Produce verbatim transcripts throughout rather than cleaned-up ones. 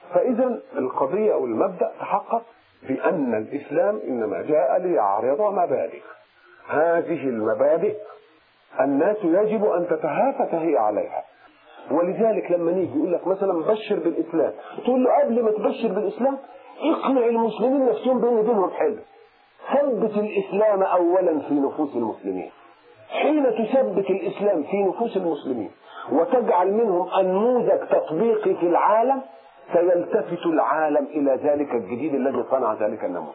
فإذا القضية أو المبدأ تحقق بأن الإسلام إنما جاء ليعرض مبادئ. هذه المبادئ الناس يجب أن تتهافت هي عليها. ولذلك لما نيجي يقول لك مثلا بشر بالإسلام، تقول له قبل ما تبشر بالإسلام اقنع المسلمين نفسهم بأن دينهم حلو. ثبت الإسلام أولا في نفوس المسلمين. حين تثبت الإسلام في نفوس المسلمين وتجعل منهم أنموذج تطبيقي في العالم، سيلتفت العالم إلى ذلك الجديد الذي صنع ذلك النموذج.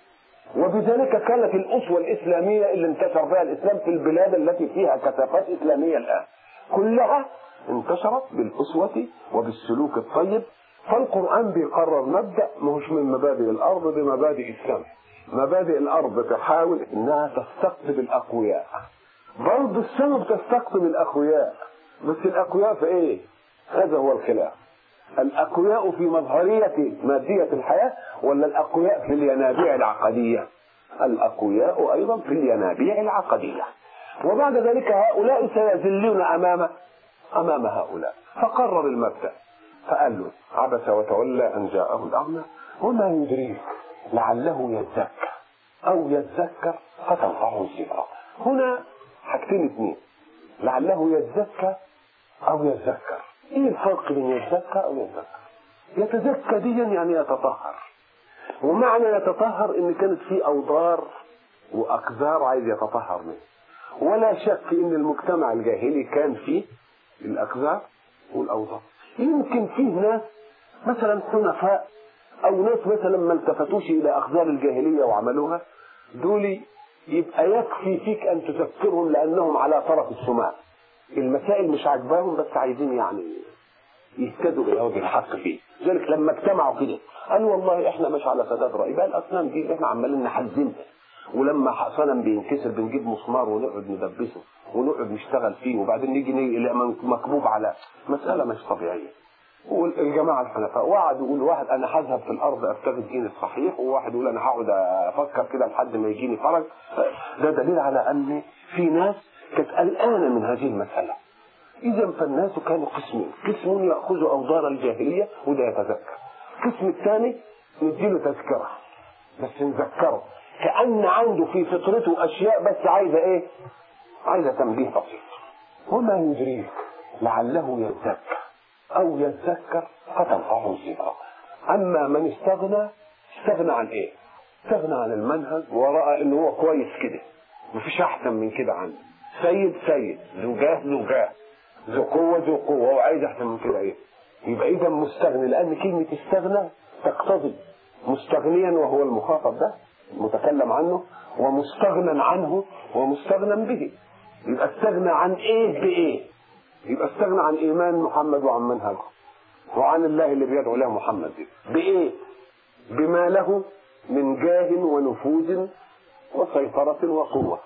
وبذلك كانت الأسوة الإسلامية اللي انتشر بها الإسلام في البلاد التي فيها كثافات إسلامية الآن كلها انتشرت بالأسوة وبالسلوك الطيب. فالقرآن بيقرر مبدأ مش من مبادئ الأرض، بمبادئ السماء. مبادئ الأرض تحاول إنها تستقطب الأقوياء، برضه السماء بتستقطب الأقوياء، بس الأقوياء في إيه؟ هذا هو الخلاف. الأقوياء في مظهرية مادية الحياة ولا الأقوياء في الينابيع العقدية؟ الأقوياء أيضا في الينابيع العقدية. وبعد ذلك هؤلاء سيذلون أمام أمام هؤلاء. فقرر المبدأ فقال له عبس وتولى أن جاءه الأعمى وما يدريك لعله يزكى أو يذكر فتنفعه الذكرى. هنا حاجتين اثنين، لعله يزكى أو يذكر. إيه الفرق بين يزكى أو يذكر؟ يتزكى دي يعني يتطهر، ومعنى يتطهر إن كانت في أوضار وأقذار عايز يتطهر منه. ولا شك إن المجتمع الجاهلي كان فيه الأقذار والأوضار. يمكن فيه ناس مثلا حنفاء أو ناس مثلا ما التفتوش إلى أقذار الجاهلية وعملوها، دول يبقى يكفي فيك أن تذكرهم لأنهم على طرف السماء. المسائل مش عجباهم بس عايزين يعني يهتدوا إلى وجه الحق فيه. ذلك لما اجتمعوا كده قالوا والله إحنا مش على سداد رأي، بقى الأصنام دي إحنا عمالين نحزمها، ولما صنم بينكسر بنجيب مسمار ونقعد ندبسه ونقعد نشتغل فيه وبعدين نيجي نلاقي مكبوب على مسألة مش طبيعية. والجماعة الحنفاء وقعدوا يقول واحد أنا هذهب في الأرض أبتغي الدين الصحيح، وواحد يقول أنا هقعد أفكر كده لحد ما يجيني فرج. ده دليل على أن في ناس كانت قلقانة من هذه المسألة. إذا فالناس كانوا قسمين، قسم يأخذ أوضار الجاهلية وده يتذكر، القسم الثاني نديله تذكرة بس نذكره كأن عنده في فطرته أشياء بس عايزة إيه؟ عايزة تنبيه بسيط. وما يدريك لعله يزكى أو يتذكر فتنفعه الذكرى. أما من استغنى، استغنى عن إيه؟ استغنى عن المنهج ورأى إنه هو كويس كده، مفيش أحسن من كده عنه. سيد سيد، ذو جاه ذو جاه، ذو قوة ذو قوة، وعايز أحسن من كده إيه؟ يبقى إذا مستغني، لأن كلمة استغنى تقتضي مستغنيا وهو المخاطب ده المتكلم عنه، ومستغنى عنه ومستغنى به. يبقى استغنى عن إيه بإيه؟ يبقى استغنى عن إيمان محمد وعن منهجه وعن الله اللي بيدعو له محمد دي. بإيه؟ بما له من جاه ونفوذ وسيطرة وقوة.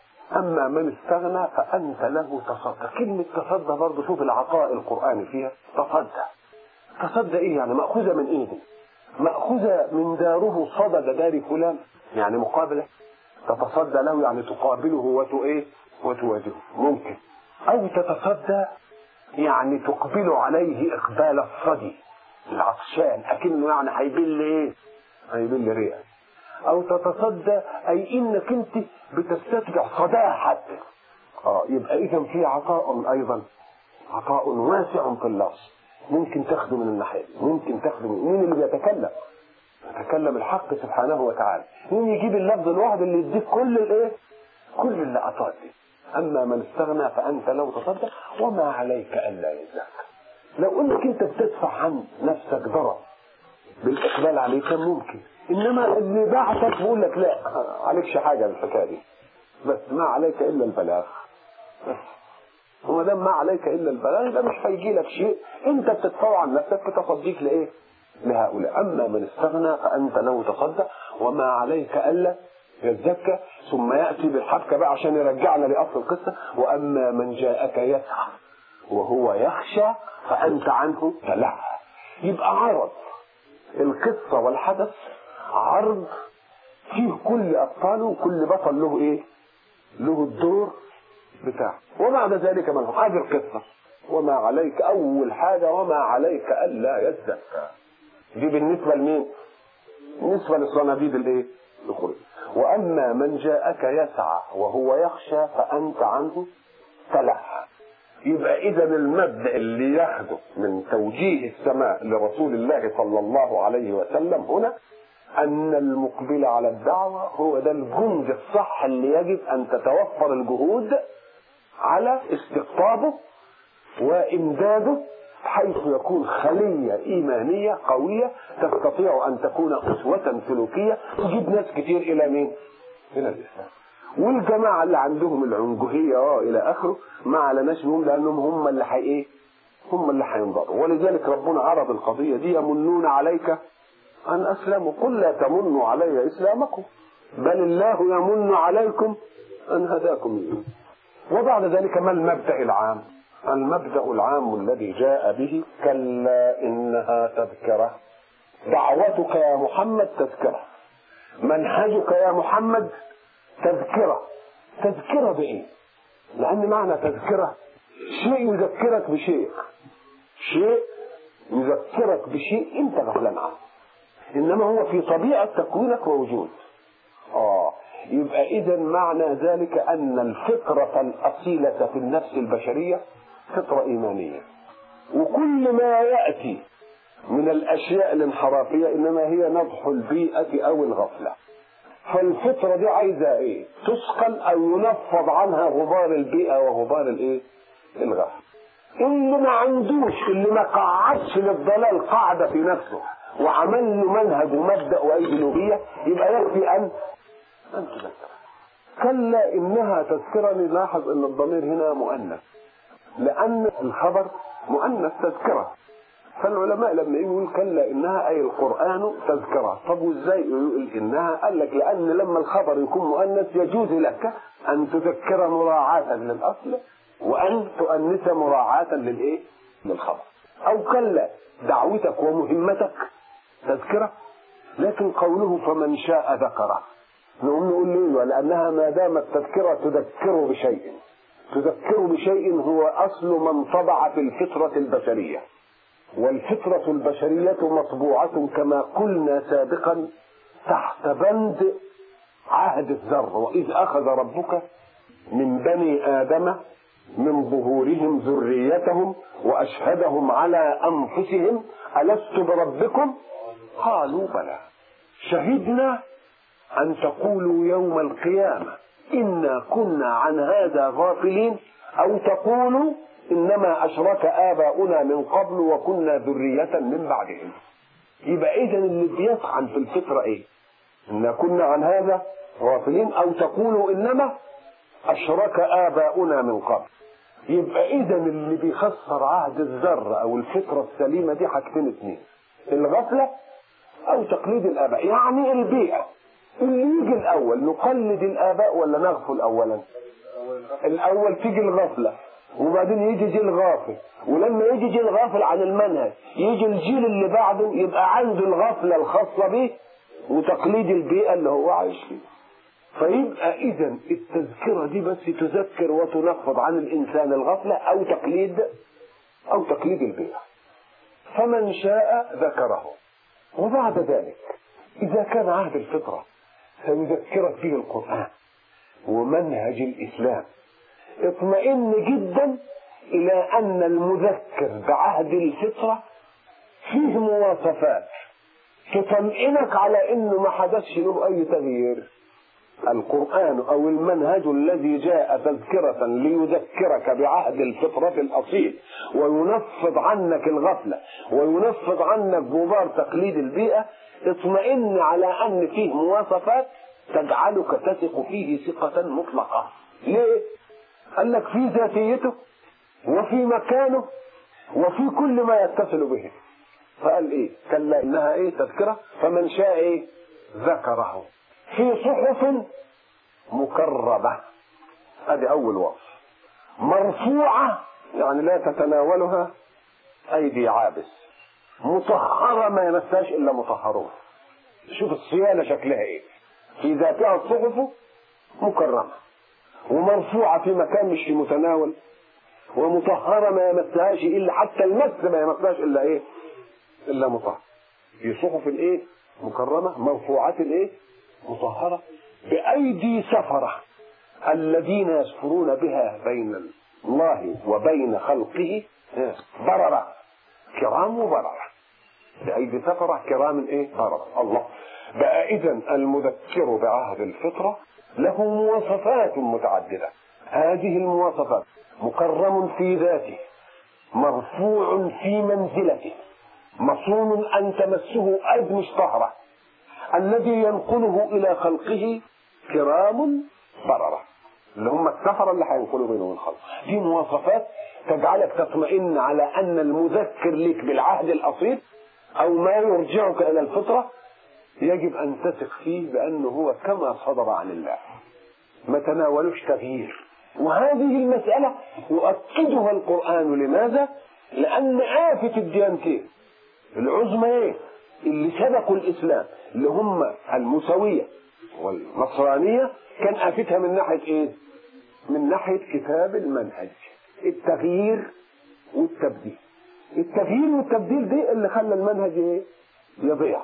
أما من استغنى فأنت له تصدى. كلمة تصدى برضه شوف العطاء القرآني فيها. تصدى تصدى إيه يعني؟ مأخوذة من إيه دي؟ مأخوذة من داره صدد دار فلان، يعني مقابلة. تتصدى له يعني تقابله وتو إيه وتواجهه ممكن. أو تتصدى يعني تقبل عليه إقبال الصدي العطشان، أكنه يعني هيبل إيه؟ هيبل رئة. أو تتصدى أي إنك أنت بتستتبع صداه حتى. آه يبقى إذا في عطاء أيضا، عطاء واسع في اللفظ. ممكن تاخده من الناحية، ممكن تاخده من مين اللي بيتكلم؟ يتكلم الحق سبحانه وتعالى. مين يجيب اللفظ الواحد اللي يديك كل الإيه؟ كل اللقطات دي. أما من استغنى فأنت لو تصدق وما عليك ألا يزكى. لو أنك أنت بتدفع عن نفسك ضرر بالإقبال عليك كان ممكن، إنما اللي بعتك بيقول لك لا عليكش حاجة بالحكاية دي، بس ما عليك إلا البلاغ. وما دام ما عليك إلا البلاغ ده مش هيجي لك شيء، أنت بتدفع عن نفسك بتصديق لإيه؟ لهؤلاء. أما من استغنى فأنت لو تصدق وما عليك ألا يزكى. ثم يأتي بالحبكة بقى عشان يرجعنا لأصل القصة. وأما من جاءك يسعى وهو يخشى فأنت عنه تلهى. يبقى عرض القصة والحدث عرض فيه كل أبطاله وكل بطل له إيه؟ له الدور بتاعه. وبعد ذلك من هذه القصة وما عليك أول حاجة وما عليك ألا يزكى. دي بالنسبة لمين؟ بالنسبة للصناديد الايه؟ الأخرى. وأما من جاءك يسعى وهو يخشى فأنت عنه تلهى. يبقى إذا المبدأ اللي ياخده من توجيه السماء لرسول الله صلى الله عليه وسلم هنا أن المقبل على الدعوة هو ده الجند الصح اللي يجب أن تتوفر الجهود على استقطابه وإمداده حيث يكون خلية إيمانية قوية تستطيع أن تكون أسوة سلوكية تجيب ناس كتير إلى مين؟ إلى الإسلام. والجماعة اللي عندهم العنجهية اه إلى آخره ما علناش بهم لأنهم هم اللي حي إيه؟ هم اللي هينضروا. ولذلك ربنا عرض القضية دي يمنون عليك أن أسلموا قل لا تمنوا علي إسلامكم بل الله يمن عليكم أن هداكم إليه. وبعد ذلك ما المبدأ العام؟ المبدأ العام الذي جاء به كلا إنها تذكرة. دعوتك يا محمد تذكرة، منهجك يا محمد تذكرة. تذكرة بإيه؟ لأن معنى تذكرة شيء يذكرك بشيء، شيء يذكرك بشيء أنت غفلان عنه، إنما هو في طبيعة تكوينك ووجود. آه يبقى إذا معنى ذلك أن الفطرة الأصيلة في النفس البشرية فطرة إيمانية، وكل ما يأتي من الأشياء الانحرافية إنما هي نضح البيئة أو الغفلة. فالفطرة دي عايزة إيه؟ تسقل أو ينفض عنها غبار البيئة وغبار الإيه؟ الغفلة. اللي ما عندوش، اللي ما قعدش للضلال قاعدة في نفسه وعمل له منهج ومبدأ وأيديولوجية يبقى يكفي أن أن تذكر. كلا إنها تذكرة. نلاحظ أن الضمير هنا مؤنث لأن الخبر مؤنث تذكرة. فالعلماء لما يقول كلا إنها أي القرآن تذكرة. طب وإزاي يقول إنها؟ قال لك لأن لما الخبر يكون مؤنث يجوز لك أن تذكر مراعاة للأصل وأن تؤنث مراعاة للإيه؟ للخبر. أو كلا دعوتك ومهمتك تذكرة، لكن قوله فمن شاء ذكره نقوم نقول ليه؟ لأنها ما دامت تذكرة تذكر بشيء، تذكر بشيء هو أصل من طبع في الفطرة البشرية. والفطرة البشرية مطبوعة كما قلنا سابقا تحت بند عهد الذر. وإذ أخذ ربك من بني آدم من ظهورهم ذريتهم وأشهدهم على أنفسهم ألست بربكم قالوا بلى شهدنا أن تقولوا يوم القيامة إنا كنا عن هذا غافلين أو تقولوا إنما أشرك آباؤنا من قبل وكنا ذرية من بعدهم. يبقى إذن اللي بيطعن في الفطرة إيه؟ إنا كنا عن هذا غافلين أو تقولوا إنما أشرك آباؤنا من قبل. يبقى إذن اللي بيخسر عهد الذر أو الفطرة السليمة دي حاجتين اتنين: الغفلة أو تقليد الآباء. يعني البيئة اللي يجي الأول نقلد الآباء ولا نغفل أولا؟ الأول تيجي الغفلة وبعدين يجي جيل غافل، ولما يجي جيل غافل عن المنهج يجي الجيل اللي بعده يبقى عنده الغفلة الخاصة به وتقليد البيئة اللي هو عايش فيه. فيبقى إذن التذكرة دي بس تذكر وتنفض عن الإنسان الغفلة أو تقليد أو تقليد البيئة. فمن شاء ذكره. وبعد ذلك إذا كان عهد الفطرة سيذكرك فيه القرآن ومنهج الإسلام، اطمئن جدا إلى أن المذكر بعهد الفطرة فيه مواصفات تطمئنك على أنه ما حدثش له أي تغيير. القرآن أو المنهج الذي جاء تذكرة ليذكرك بعهد الفطرة الأصيل وينفض عنك الغفلة وينفض عنك غبار تقليد البيئة، اطمئن على أن فيه مواصفات تجعلك تثق فيه ثقة مطلقة. ليه؟ قال لك في ذاتيته وفي مكانه وفي كل ما يتصل به. فقال ايه؟ كلا انها ايه؟ تذكرة. فمن شاء ايه؟ ذكره في صحف مكرمة. هذه اول وصف. مرفوعة يعني لا تتناولها ايدي عابس. مطهرة ما يمسهاش الا مطهرون. شوف الصيانة شكلها ايه. في ذاتها الصحف مكرمة ومرفوعة في مكان مش في متناول، ومطهرة ما يمسهاش إلا حتى المس ما يمسهاش إلا إيه؟ إلا مطهر. في صحف الايه مكرمه مرفوعه الايه مطهره بايدي سفره الذين يسفرون بها بين الله وبين خلقه بررة كرام وبررة بأيدي سفرة كرام ايه بررة الله. بقى إذن المذكر بعهد الفطرة له مواصفات متعددة. هذه المواصفات مكرم في ذاته مرفوع في منزلته مصون أن تمسه أرض مش طهرة الذي ينقله إلى خلقه كرام بررة اللي هم السفرة اللي هينقلوا بينهم الخلق. دي مواصفات تجعلك تطمئن على أن المذكر لك بالعهد الأصيل أو ما يرجعك إلى الفطرة يجب أن تثق فيه بأنه هو كما صدر عن الله ما تناولوش تغيير. وهذه المسألة يؤكدها القرآن. لماذا؟ لأن آفة الديانتين العظمى اللي سبقوا الإسلام اللي هم الموسوية والنصرانية كان آفتها من ناحية إيه؟ من ناحية كتاب المنهج التغيير والتبديل. التغيير والتبديل دي اللي خلى المنهج إيه؟ يضيع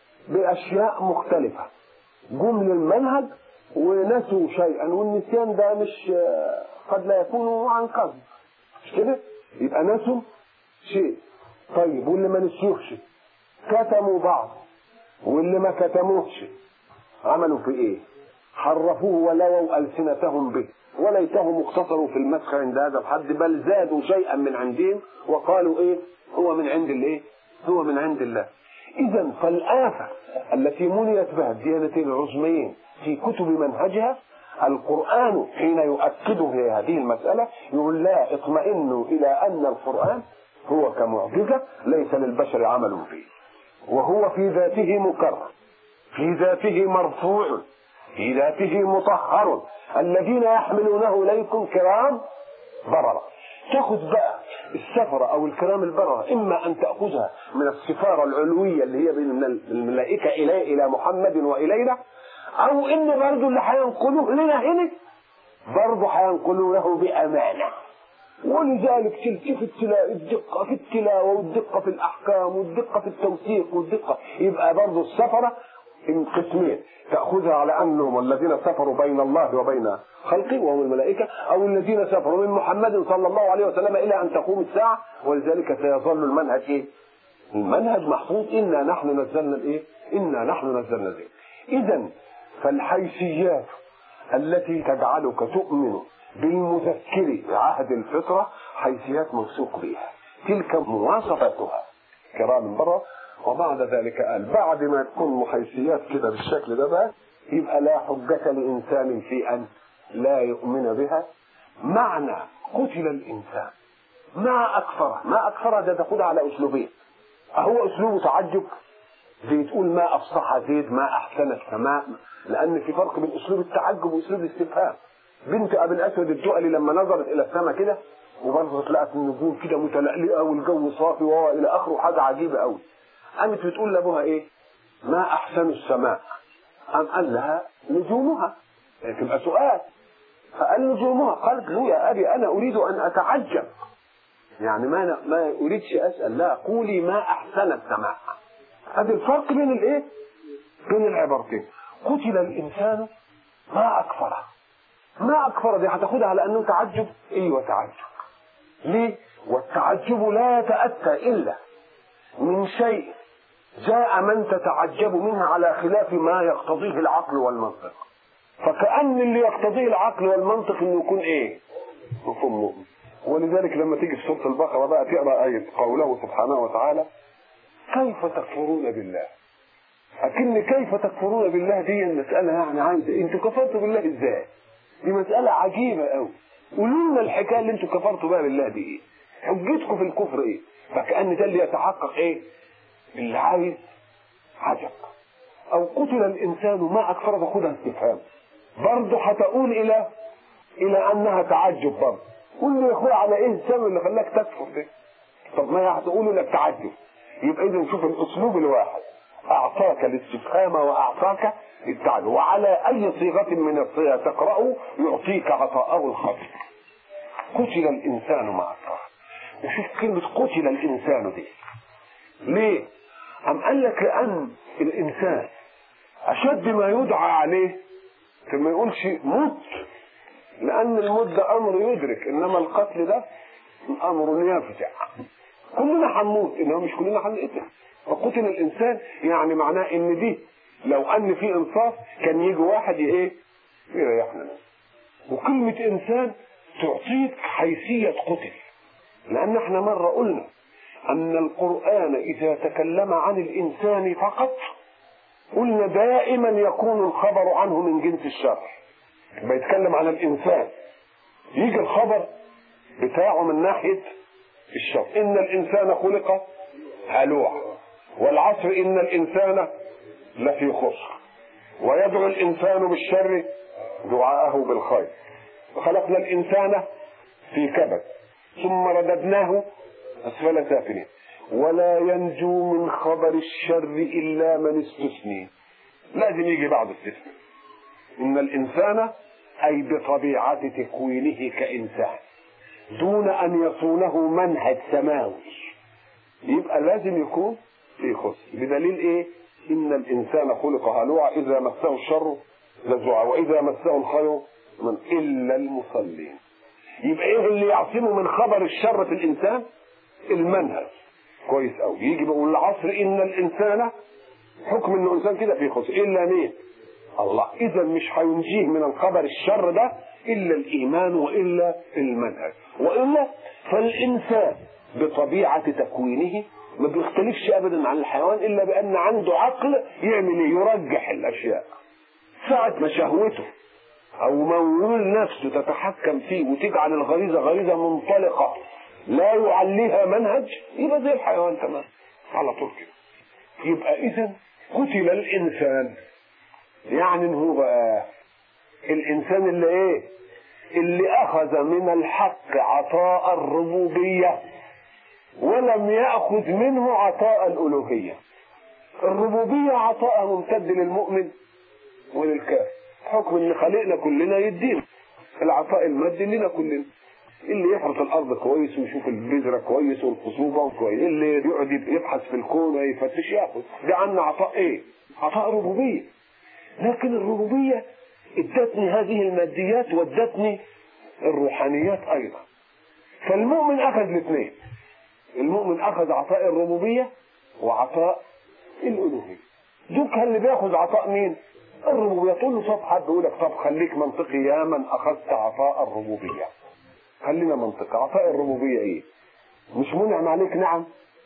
بأشياء مختلفة. جم للمنهج ونسوا شيئا والنسيان ده مش قد لا يكون عن قصد مش كده؟ يبقى نسوا شيء. طيب واللي ما نسيوش كتموا بعض واللي ما كتموش عملوا في ايه؟ حرفوه ولووا ألسنتهم به وليتهم اقتصروا في المسخ عند هذا الحد بل زادوا شيئا من عندهم وقالوا ايه؟ هو من عند الايه؟ هو من عند الله. اذا فالآفة التي منيت بها الديانتين العظميين في كتب منهجها القرآن حين يؤكده هذه المسألة يقول لا اطمئنوا إلى أن القرآن هو كمعجزة ليس للبشر عمل فيه وهو في ذاته مكرم في ذاته مرفوع في ذاته مطهر الذين يحملونه إليكم كرام بررة. تأخذ بقى السفرة أو الكرام البررة إما أن تأخذها من السفارة العلوية اللي هي من الملائكة إلى إلى محمد وإلينا أو إن برضو اللي هينقلوه لنا هنا برضو هينقلوه له بأمانة. ولذلك تلتفت تلاقي الدقة في التلاوة والدقة في الأحكام والدقة في التوثيق والدقة. يبقى برضو السفرة قسمين تأخذها على أنهم الذين سفروا بين الله وبين خلقه وهم الملائكة أو الذين سفروا من محمد صلى الله عليه وسلم إلى أن تقوم الساعة. ولذلك سيظل المنهج إيه؟ المنهج محفوظ. إنا نحن نزلنا الإيه؟ إنا نحن نزلنا الذكر. إذا فالحيثيات التي تجعلك تؤمن بالمذكر عهد الفطرة حيثيات موثوق بها تلك مواصفاتها كرام برة. وبعد ذلك قال بعد ما تكون حيثيات كده بالشكل ده بقى يبقى لا حجة لإنسان في أن لا يؤمن بها. معنى قتل الإنسان ما أكثر ما أكثر ده تاخدها على أسلوبين. أهو أسلوب تعجب زي تقول ما أفصح زيد ما أحسن السماء لأن في فرق بين أسلوب التعجب وأسلوب الاستفهام. بنت أبي الأسود الجؤلي لما نظرت إلى السماء كده وبرضه لقت النجوم كده متلألئة والجو صافي وهو إلى آخره حاجة عجيبة قوي. قامت بتقول لأبوها إيه؟ ما أحسن السماء. قام قال لها نجومها. تبقى سؤال. فقال نجومها. قالت له يا أبي أنا أريد أن أتعجب يعني ما ما أريدش أسأل لا قولي ما أحسن السماء. هذا الفرق بين الإيه؟ بين العبارتين. قتل الإنسان ما أكفره. ما أكفر دي هتاخدها على أنه تعجب. أيوة تعجب. ليه؟ والتعجب لا يتأتى إلا من شيء جاء من تتعجب منها على خلاف ما يقتضيه العقل والمنطق. فكأن اللي يقتضيه العقل والمنطق انه يكون ايه؟ مفهوم مؤمن. ولذلك لما تيجي في سورة البقرة بقى تقرأ آية قوله سبحانه وتعالى كيف تكفرون بالله. أكن كيف تكفرون بالله دي المسألة يعني عايزة انتوا كفرتوا بالله ازاي؟ دي مسألة عجيبة قوي. قولوا لنا الحكاية اللي انتوا كفرتوا بها بالله دي ايه؟ حجتكم في الكفر ايه؟ فكأن ده اللي يتحقق ايه؟ اللي عايز عجب. او قتل الانسان ما اكثر تاخدها استفهام برضه هتقول الى الى انها تعجب برضه. قول لي يا اخويا على ايه السبب اللي خلاك تكفر ده؟ طب ما هتقول لك تعجب. يبقى اذا نشوف الاسلوب الواحد اعطاك الاستفهام واعطاك التعجب وعلى اي صيغه من الصيغ تقراه يعطيك عطاءه الخاص. قتل الانسان ما اكثر. وشوف كلمه قتل الانسان دي ليه؟ أم قال لك لأن الإنسان أشد ما يدعى عليه فما يقولش موت، لأن الموت ده أمر يدرك، إنما القتل ده أمر يفزع. كلنا هنموت، إنما مش كلنا هنقتل. فقتل الإنسان يعني معناه إن دي لو أن في إنصاف كان يجي واحد إيه يريحنا. وكلمة إنسان تعطيك حيثية قتل، لأن احنا مرة قلنا أن القرآن إذا تكلم عن الإنسان فقط قلنا دائما يكون الخبر عنه من جنس الشر. بيتكلم عن الإنسان يجي الخبر بتاعه من ناحية الشر. إن الإنسان خلق هلوعا والعصر إن الإنسان لفي خسر ويدعو الإنسان بالشر دعاءه بالخير وخلقنا الإنسان في كبد ثم رددناه أسفل سافلين ولا ينجو من خبر الشر إلا من استثني. لازم يجي بعد استثناء. إن الإنسان أي بطبيعة تكوينه كإنسان دون أن يصونه منهج سماوي، يبقى لازم يكون في خسر. بدليل إيه؟ إن الإنسان خلق هلوعا إذا مسه الشر جزوعا وإذا مسه الخير من إلا المصلين. يبقى إيه اللي يعصمه من خبر الشر في الإنسان؟ المنهج. كويس أوي. يجي بقول العصر إن الإنسان، حكم إنه إنسان كده في خسر إلا مين؟ الله. إذا مش هينجيه من الخبر الشر ده إلا الإيمان وإلا المنهج، وإلا فالإنسان بطبيعة تكوينه ما بيختلفش أبدا عن الحيوان إلا بأن عنده عقل يعمل يرجح الأشياء. ساعة ما شهوته أو ميول نفسه تتحكم فيه وتجعل الغريزة غريزة منطلقة لا يعليها منهج، يبقى زي الحيوان تمام على طول كده. يبقى إذن قتل الإنسان، يعني هو بقى الإنسان اللي إيه؟ اللي أخذ من الحق عطاء الربوبية ولم يأخذ منه عطاء الألوهية. الربوبية عطاء ممتد للمؤمن وللكافر، حكم ان خلقنا كلنا يدينا العطاء المادي لنا كلنا. اللي يحرث الارض كويس ويشوف البذره كويس والخصوبه كويس، اللي يقعد يبحث في الكون ويفتش ياخذ. ده عنا عطاء ايه؟ عطاء ربوبيه. لكن الربوبيه ادتني هذه الماديات وادتني الروحانيات ايضا. فالمؤمن اخذ الاثنين. المؤمن اخذ عطاء الربوبيه وعطاء الالوهيه. دوك اللي بياخذ عطاء مين؟ الربوبيه. تقول له طب حد يقول لك طب خليك منطقي يا من اخذت عطاء الربوبيه. خلينا منطقي. عطاء الربوبيه ايه؟ مش منعم عليك نعم،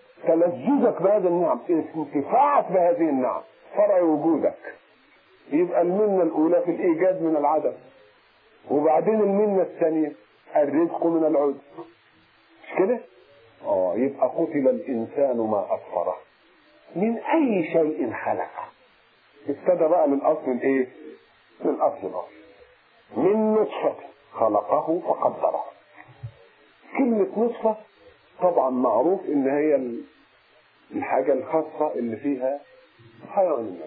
تلذذك بهذه النعم، انتفاعك بهذه النعم، فرع وجودك. يبقى المنه الاولى في الايجاد من العدم، وبعدين المنه الثانيه الرزق من العدم. مش كده؟ اه يبقى قتل الانسان ما اكفره من اي شيء خلقه. ابتدى بقى من اصل الايه؟ من اصل الاصل. من نطفه خلقه فقدره. كلمه نطفه طبعا معروف ان هي الحاجه الخاصه اللي فيها حيوان الناس،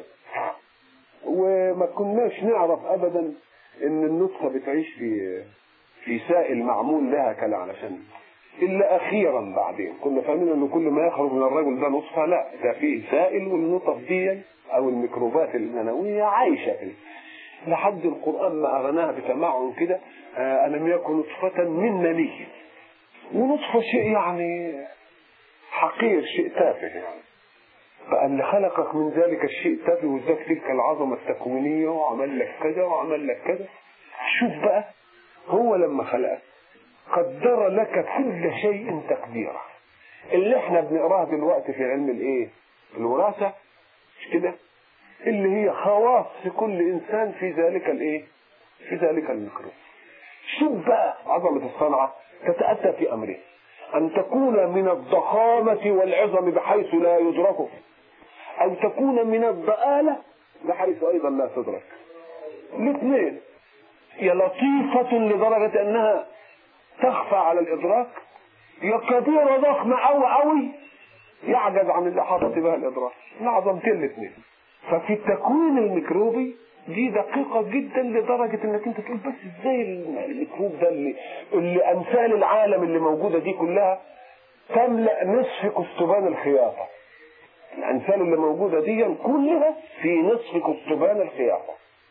وما كناش نعرف ابدا ان النطفه بتعيش في في سائل معمول لها كلا علشان، الا اخيرا بعدين كنا فاهمين ان كل ما يخرج من الرجل ده نطفه. لا، ده في سائل، والنطف دي او الميكروبات المنويه عايشه فيه لحد القران ما اغناها بتمعن كده. آه الم يكن نطفه من مني. ونطفه شيء يعني حقير، شيء تافه يعني. فاللي خلقك من ذلك الشيء تافه وذاك تلك العظمه التكوينيه وعمل لك كذا وعمل لك كذا. شوف بقى، هو لما خلقك قدر لك كل شيء تقديره. اللي احنا بنقراه دلوقتي في علم الايه؟ الوراثه، مش كده؟ اللي هي خواص كل انسان في ذلك الايه؟ في ذلك الميكروب. شوف بقى عظمه الصنعه تتاتى في امرين: ان تكون من الضخامه والعظم بحيث لا يدرك، او تكون من الضآلة بحيث ايضا لا تدرك. الاثنين. يا لطيفه لدرجه انها تخفى على الادراك، يا كبيره ضخمه قوي قوي يعجز عن الاحاطه بها الادراك. العظمتين الاثنين. ففي التكوين الميكروبي دي دقيقه جدا لدرجه انك انت تقول بس ازاي الميكروب ده اللي, اللي امثال العالم اللي موجوده دي كلها تملا نصف كستبان الخياطه. الأمثال اللي موجودة دي كلها في نصف كتبان الخياطة.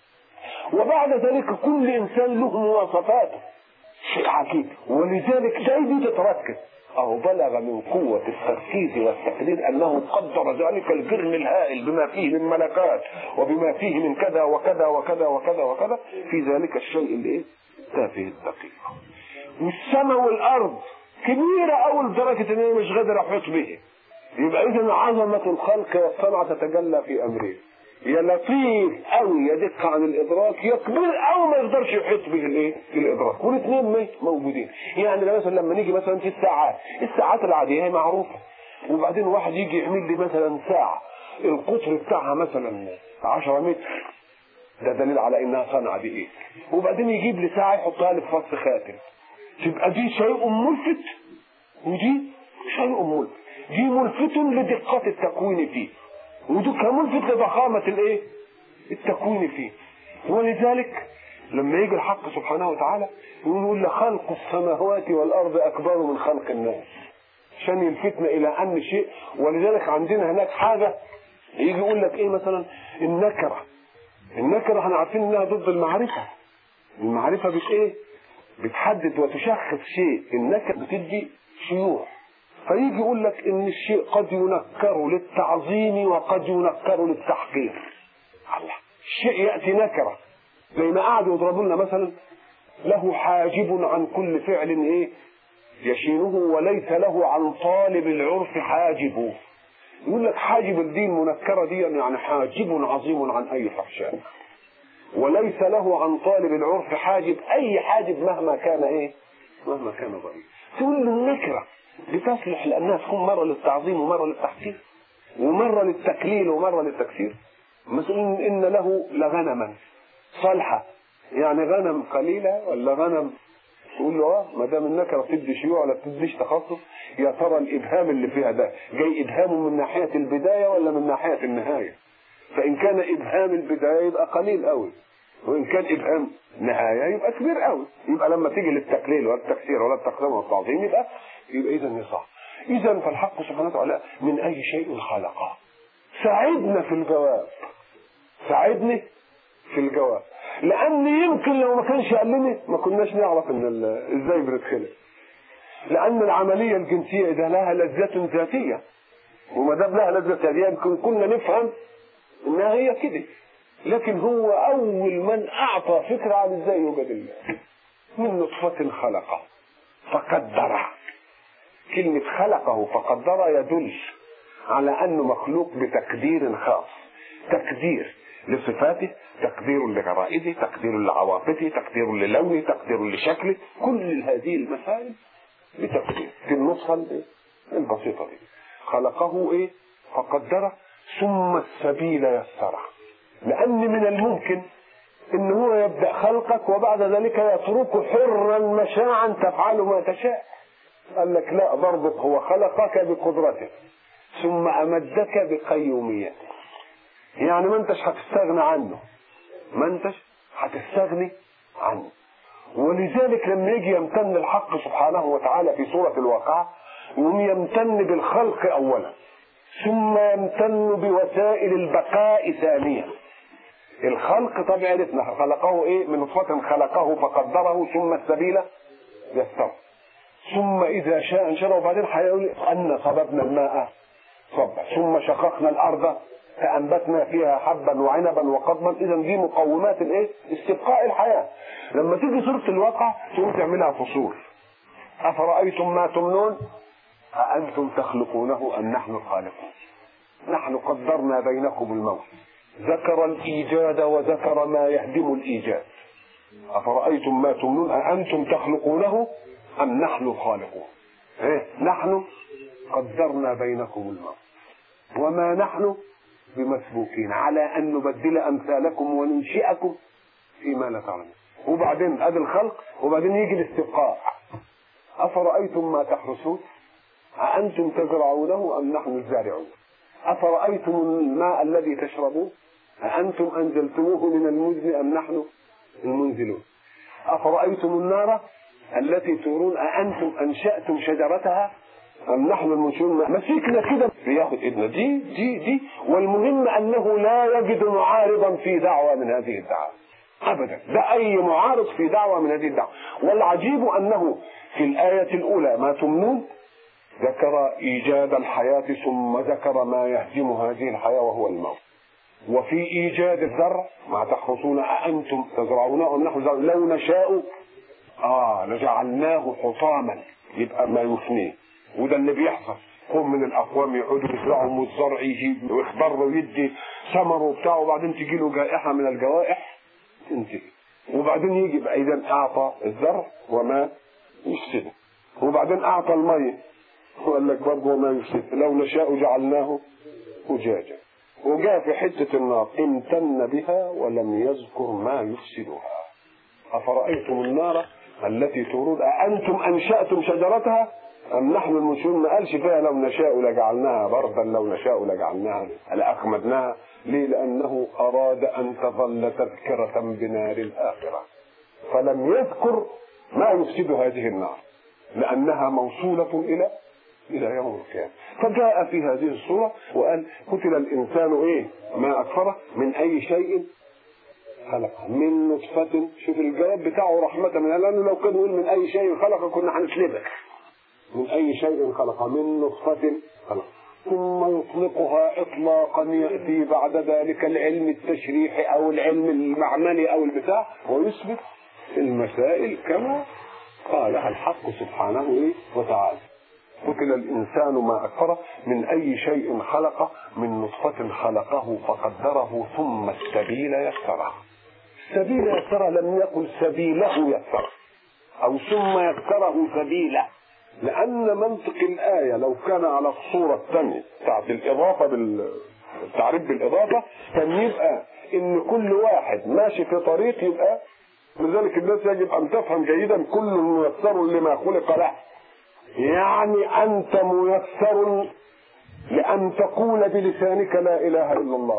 وبعد ذلك كل إنسان له مواصفاته شيء عجيب، ولذلك دي تتركز. أو بلغ من قوة التركيز والتقدير أنه قدر ذلك الجرم الهائل بما فيه من ملكات وبما فيه من كذا وكذا وكذا وكذا وكذا في ذلك الشيء اللي إيه؟ تافه الدقيق. والسماء والأرض كبيرة أول درجة إن مش قادر أحيط به. يبقى إذن عظمة الخلق والصنعة تتجلى في أمرين، يا لطيف أو يدق عن الإدراك، يا كبير أو ما يقدرش يحيط به الإيه؟ الإدراك. والاثنين موجودين. يعني مثلا لما نيجي مثلا في الساعات، الساعات العادية هي معروفة، وبعدين واحد يجي يعمل لي مثلا ساعة القطر بتاعها مثلا عشرة متر، ده دليل على إنها صنعة بإيه. وبعدين يجيب لي ساعة يحطها لي في فص خاتم، تبقى دي شيء ملفت ودي شيء ملفت. دي ملفت لدقة التكوين فيه، ودي كملفت لضخامة الايه؟ التكوين فيه. ولذلك لما يجي الحق سبحانه وتعالى يقول لخلق السماوات والأرض أكبر من خلق الناس، عشان يلفتنا إلى أن شيء. ولذلك عندنا هناك حاجة يجي يقول لك إيه مثلا النكرة. النكرة احنا عارفين إنها ضد المعرفة. المعرفة بت إيه؟ بتحدد وتشخص شيء. النكرة بتدي شيوع. فيجي يقول لك ان الشيء قد ينكر للتعظيم وقد ينكر للتحقير. الله، الشيء ياتي نكره، زي ما قعدوا يضربوا لنا مثلا له حاجب عن كل فعل ايه يشينه وليس له عن طالب العرف حاجب. يقول لك حاجب الدين منكره دي يعني حاجب عظيم عن اي فحشاء، وليس له عن طالب العرف حاجب. اي حاجب مهما كان ايه؟ مهما كان ضعيف. تقول له النكره بتصلح لأنها تكون مرة للتعظيم ومرة للتحقير ومرة للتكليل ومرة للتكسير. مثلا إن له لغنما صالحة، يعني غنم قليلة ولا غنم؟ تقول له اه ما دام النكرة بتدي شيوع ولا بتديش تخصص. يا ترى الإبهام اللي فيها ده جاي إبهامه من ناحية البداية ولا من ناحية النهاية؟ فإن كان إبهام البداية يبقى قليل قوي، وإن كان إبهام نهاية يبقى كبير قوي. يبقى لما تيجي للتكليل ولا التكسير ولا التقديم والتعظيم يبقى يبقى إذن صح. إذن فالحق سبحانه وتعالى من أي شيء خلقه. ساعدنا في الجواب، ساعدني في الجواب، لأن يمكن لو ما كانش قال لنا ما كناش نعرف إن إزاي بنتخلق. لأن العملية الجنسية ده لها لذة ذاتية، وما دام لها لذة ذاتية يمكن كنا نفهم إنها هي كده. لكن هو أول من أعطى فكرة عن إزاي يوجد الله. من نطفة خلقه فقدره. كلمة خلقه فقدره يدل على أنه مخلوق بتقدير خاص، تقدير لصفاته، تقدير لغرائزه، تقدير لعواطفه، تقدير للونه، تقدير لشكله. كل هذه المسائل بتقدير في النصف البسيطة دي. خلقه إيه؟ فقدره ثم السبيل يسره. لأن من الممكن إن هو يبدأ خلقك وبعد ذلك يترك حرا مشاعا تفعل ما تشاء. قال لك لا، برضك هو خلقك بقدرته ثم أمدك بقيوميته. يعني ما انتش هتستغنى عنه، ما انتش هتستغني عنه. ولذلك لما يجي يمتن الحق سبحانه وتعالى في سورة الواقعة يوم يمتن بالخلق أولا ثم يمتن بوسائل البقاء ثانيا. الخلق طبعا عرفنا خلقه ايه؟ من نطفة خلقه فقدره ثم السبيل يسره ثم إذا شاء انشره. وبعدين هيقول أن صببنا الماء صبا ثم شققنا الأرض فأنبتنا فيها حبا وعنبا وقضبا. إذا دي مقومات الايه؟ استبقاء الحياة. لما تيجي سورة الواقع تقوم تعملها فصول. أفرأيتم ما تمنون أأنتم تخلقونه أم نحن الخالقون نحن قدرنا بينكم الموت. ذكر الإيجاد وذكر ما يهدم الإيجاد. أفرأيتم ما تمنون أأنتم تخلقونه أم نحن الخالقون. إيه؟ نحن قدرنا بينكم الموت وما نحن بمسبوقين على أن نبدل أمثالكم وننشئكم فيما لا تعلمون. وبعدين أدي الخلق وبعدين يجي الاستبقاء. أفرأيتم ما تحرسون أأنتم تزرعونه أم نحن الزارعون. أفرأيتم الماء الذي تشربون أأنتم أنزلتموه من المزن أم نحن المنزلون. أفرأيتم النار التي تورون أأنتم أنشأتم شجرتها أم نحن المنشئون؟ مسكنا كده بياخد إذن دي دي دي والمهم أنه لا يجد معارضا في دعوة من هذه الدعوة أبدا. ده أي معارض في دعوة من هذه الدعوة. والعجيب أنه في الآية الأولى ما تمنون ذكر إيجاد الحياة ثم ذكر ما يهدم هذه الحياة وهو الموت. وفي إيجاد الزرع ما تحرثون أأنتم تزرعونه أم نحن زرعون لو نشاء آه لجعلناه حطاما يبقى ما يفنيه. وده اللي بيحصل. هم من الأقوام يقعدوا يزرعوا والزرع يجي ويخضر ويدي ثمر وبتاع وبعدين تجي له جائحة من الجوائح تنتهي. وبعدين يجي بقى إذا أعطى الزرع وما يفسده وبعدين أعطى المية وقال لك برضه وما يفسد لو نشاء جعلناه أجاجا. وجاء في حتة النار امتن بها ولم يذكر ما يفسدها. أفرأيتم النار التي تورون أأنتم أنشأتم شجرتها أم نحن المنشئون؟ ما قالش فيها لو نشاء لجعلناها بردا لو نشاء لجعلناها لأخمدناها. ليه؟ لأنه أراد أن تظل تذكرة بنار الآخرة فلم يذكر ما يفسد هذه النار لأنها موصولة إلى إلى يوم القيامة. فجاء في هذه الصورة وقال قتل الإنسان إيه ما أكفره من أي شيء خلق من نطفة. شوف الجواب بتاعه رحمة من الله لأنه لو كان يقول من أي شيء خلق كنا هنسلبك. من أي شيء خلق من نطفة خلق ثم يطلقها إطلاقا يأتي بعد ذلك العلم التشريحي أو العلم المعملي أو البتاع ويثبت المسائل كما قالها الحق سبحانه وتعالى. قتل الإنسان ما أكفره من أي شيء خلقه من نطفة خلقه فقدره ثم السبيل يسره. السبيل يسره لم يقل سبيله يسره أو ثم يسره سبيله لأن منطق الآية لو كان على الصورة الثانية بتاعت الإضافة بالتعريف بالإضافة كان يبقى إن كل واحد ماشي في طريق يبقى. لذلك الناس يجب أن تفهم جيدا كل ميسر لما خلق له. يعني أنت ميسر لأن تقول بلسانك لا إله إلا الله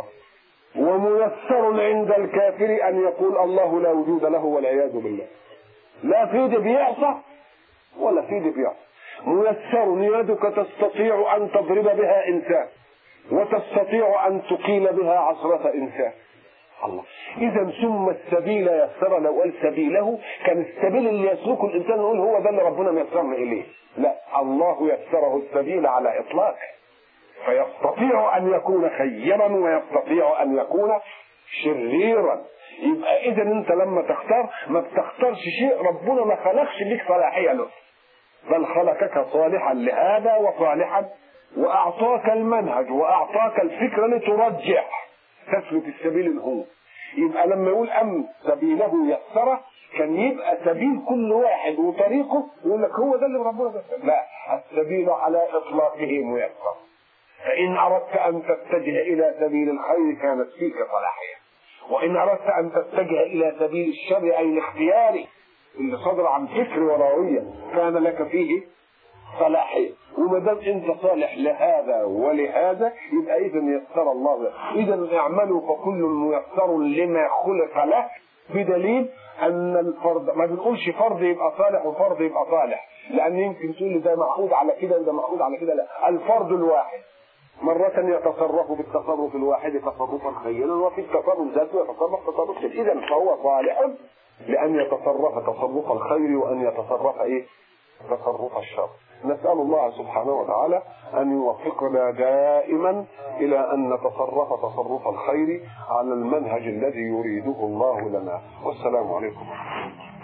وميسر عند الكافر أن يقول الله لا وجود له والعياذ بالله. لا في دي بيعصى ولا في دي بيعصى. ميسر يدك تستطيع أن تضرب بها إنسان وتستطيع أن تقيل بها عشرة إنسان. الله. إذا ثم السبيل يسر لو قال سبيله كان السبيل اللي يسلكه الإنسان نقول هو ده اللي ربنا ميسرنا إليه. لا الله يسره السبيل على إطلاقه فيستطيع أن يكون خيرا ويستطيع أن يكون شريرا. يبقى إذا أنت لما تختار ما بتختارش شيء ربنا ما خلقش لك صلاحية له بل خلقك صالحا لهذا وصالحا وأعطاك المنهج وأعطاك الفكرة لترجح تسلك السبيل الهو. يبقى لما يقول أم سبيله يسره كان يبقى سبيل كل واحد وطريقه يقول لك هو ده اللي ربنا بيسر. لا السبيل على إطلاقه ميسر. فإن أردت أن تتجه إلى سبيل الخير كانت فيك صلاحية وإن أردت أن تتجه إلى سبيل الشر أي الاختياري اللي صدر عن فكر وراوية كان لك فيه صلاحية. وما دام انت صالح لهذا ولهذا يبقى اذا يسر الله له. اذا اعملوا فكل ميسر لما خلق له بدليل ان الفرد ما بنقولش فرد يبقى صالح وفرد يبقى صالح لان يمكن تقول ده معقود على كده وده معقود على كده. لا الفرد الواحد مرة يتصرف بالتصرف الواحد تصرفا خيرا وفي التصرف ذاته يتصرف تصرف خير. اذا فهو صالح لان يتصرف تصرف الخير وان يتصرف ايه تصرف الشر. نسأل الله سبحانه وتعالى أن يوفقنا دائما إلى أن نتصرف تصرف الخير على المنهج الذي يريده الله لنا. والسلام عليكم.